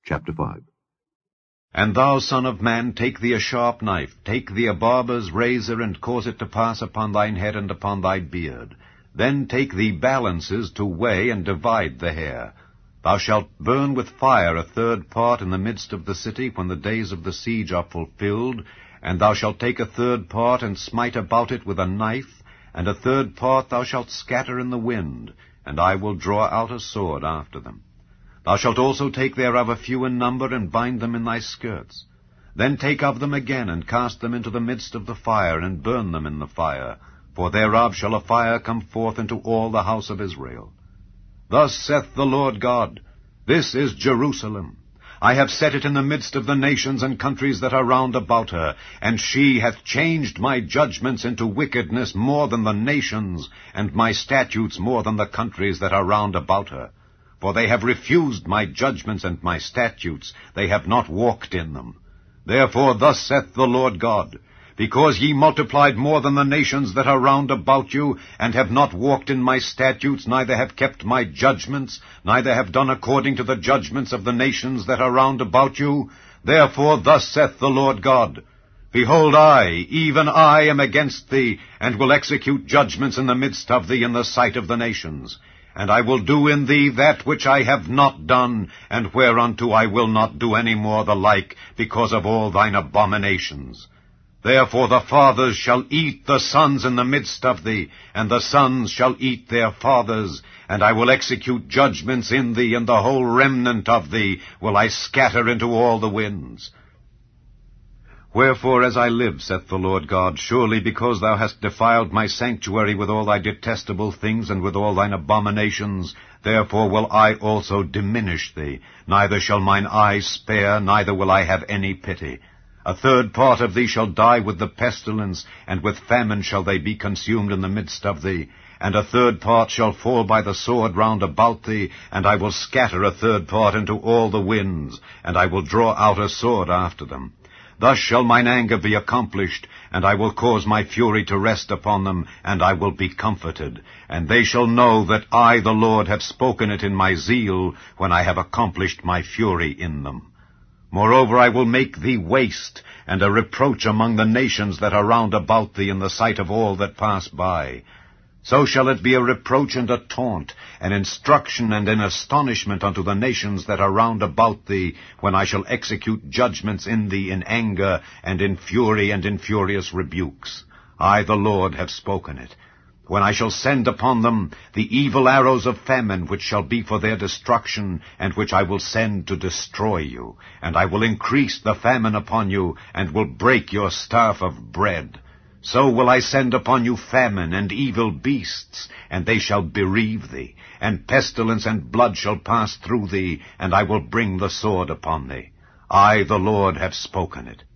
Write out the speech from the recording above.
Chapter 5. And thou, son of man, take thee a sharp knife, take thee a barber's razor, and cause it to pass upon thine head and upon thy beard. Then take thee balances to weigh and divide the hair. Thou shalt burn with fire a third part in the midst of the city, when the days of the siege are fulfilled, and thou shalt take a third part and smite about it with a knife, and a third part thou shalt scatter in the wind, and I will draw out a sword after them. Thou shalt also take thereof a few in number, and bind them in thy skirts. Then take of them again, and cast them into the midst of the fire, and burn them in the fire, for thereof shall a fire come forth into all the house of Israel. Thus saith the Lord God, This is Jerusalem. I have set it in the midst of the nations and countries that are round about her, and she hath changed my judgments into wickedness more than the nations, and my statutes more than the countries that are round about her. For they have refused my judgments and my statutes, they have not walked in them. Therefore thus saith the Lord God, Because ye multiplied more than the nations that are round about you, and have not walked in my statutes, neither have kept my judgments, neither have done according to the judgments of the nations that are round about you, therefore thus saith the Lord God, Behold, I, even I, am against thee, and will execute judgments in the midst of thee in the sight of the nations. And I will do in thee that which I have not done, and whereunto I will not do any more the like, because of all thine abominations. Therefore the fathers shall eat the sons in the midst of thee, and the sons shall eat their fathers, and I will execute judgments in thee, and the whole remnant of thee will I scatter into all the winds. Wherefore, as I live, saith the Lord God, surely because thou hast defiled my sanctuary with all thy detestable things, and with all thine abominations, therefore will I also diminish thee, neither shall mine eyes spare, neither will I have any pity. A third part of thee shall die with the pestilence, and with famine shall they be consumed in the midst of thee. And a third part shall fall by the sword round about thee, and I will scatter a third part into all the winds, and I will draw out a sword after them. Thus shall mine anger be accomplished, and I will cause my fury to rest upon them, and I will be comforted. And they shall know that I, the Lord, have spoken it in my zeal, when I have accomplished my fury in them. Moreover, I will make thee waste, and a reproach among the nations that are round about thee in the sight of all that pass by. So shall it be a reproach and a taunt, an instruction and an astonishment unto the nations that are round about thee, when I shall execute judgments in thee in anger, and in fury, and in furious rebukes. I, the Lord, have spoken it. When I shall send upon them the evil arrows of famine, which shall be for their destruction, and which I will send to destroy you. And I will increase the famine upon you, and will break your staff of bread. So will I send upon you famine and evil beasts, and they shall bereave thee. And pestilence and blood shall pass through thee, and I will bring the sword upon thee. I, the Lord, have spoken it.